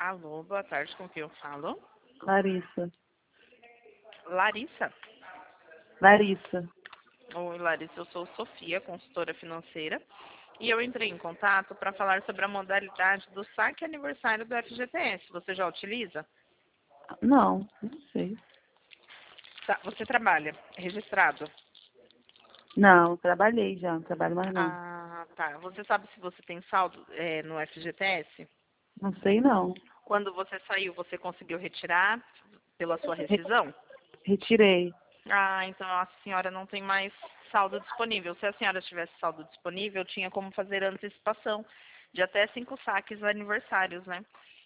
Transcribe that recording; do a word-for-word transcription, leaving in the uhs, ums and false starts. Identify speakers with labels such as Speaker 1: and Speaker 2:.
Speaker 1: Alô, boa tarde, com quem eu falo?
Speaker 2: Larissa.
Speaker 1: Larissa?
Speaker 2: Larissa.
Speaker 1: Oi, Larissa, eu sou Sofia, consultora financeira, e eu entrei em contato para falar sobre a modalidade do saque aniversário do F G T S. Você já utiliza?
Speaker 2: Não, não sei.
Speaker 1: Tá, você trabalha registrado?
Speaker 2: Não, trabalhei já, não trabalho mais não.
Speaker 1: Ah, tá. Você sabe se você tem saldo é, no F G T S?
Speaker 2: Não sei não.
Speaker 1: Quando você saiu, você conseguiu retirar pela sua
Speaker 2: Re-
Speaker 1: rescisão?
Speaker 2: retirei.
Speaker 1: Ah, então a senhora não tem mais saldo disponível. Se a senhora tivesse saldo disponível, tinha como fazer antecipação de até cinco saques aniversários, né?